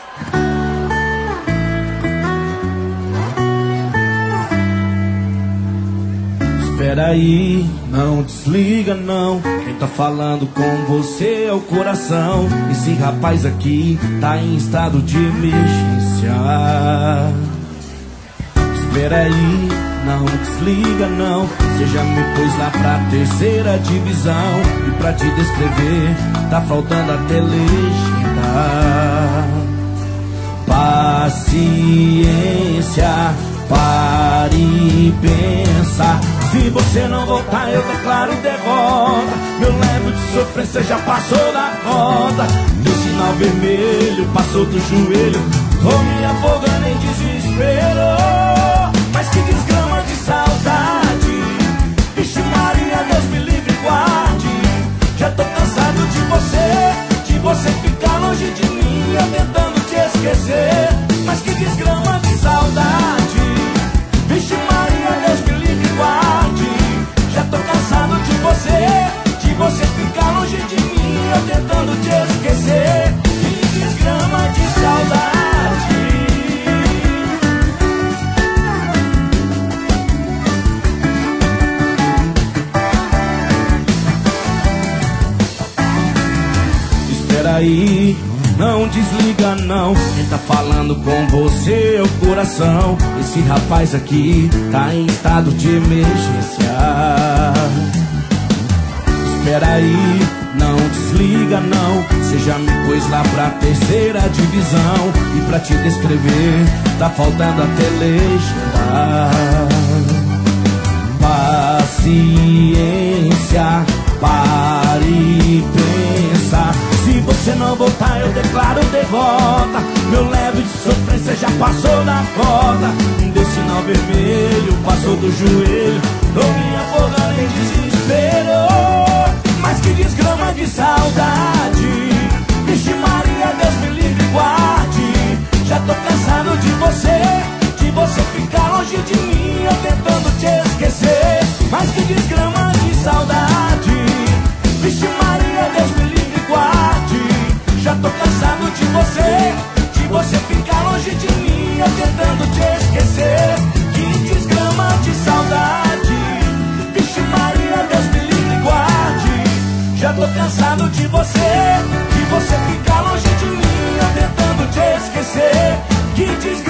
Espera aí, não desliga não. Quem tá falando com você é o coração. Esse rapaz aqui tá em estado de emergência. Espera aí, não desliga não. Você já me pôs lá pra terceira divisão. E pra te descrever, tá faltando até legenda. Paciência, pare e pensa. Se você não voltar, eu declaro derrota. Meu leve de sofrência já passou da conta. Deu sinal vermelho, passou do joelho. Tô me afogando em desespero. Mas que desgrama de saudade. Vixe Maria, Deus me livre e guarde. Já tô cansado de você ficar longe de mim, eu tentando te esquecer. Mas que desgrama de saudade. Vixe Maria, Deus me livre e guarde. Já tô cansado de você ficar longe de mim, eu tentando te esquecer. Que desgrama de saudade. Espera aí, não desliga não. Quem tá falando com você é o coração. Esse rapaz aqui tá em estado de emergência. Espera aí, não desliga não. Você já me pôs lá pra terceira divisão. E pra te descrever, tá faltando até legenda. Paciência, pare e pensa. Se você não voltar, eu declaro derrota. Meu leve de sofrência já passou da cota. Deu sinal vermelho, passou do joelho. Tô me afogando em desespero. Mas que desgrama de saudade. Vixe Maria, Deus me livre e guarde. Já tô cansado de você ficar longe de mim, eu tentando te esquecer. Mas que desgrama de saudade. Vixe Maria, Deus me livre e guarde. Já tô cansado de você ficar longe de mim, eu tentando te esquecer. Que desgrama de saudade. Vixe Maria, Deus me livre e guarde. Já tô cansado de você ficar longe de mim, eu tentando te esquecer. Que desgrama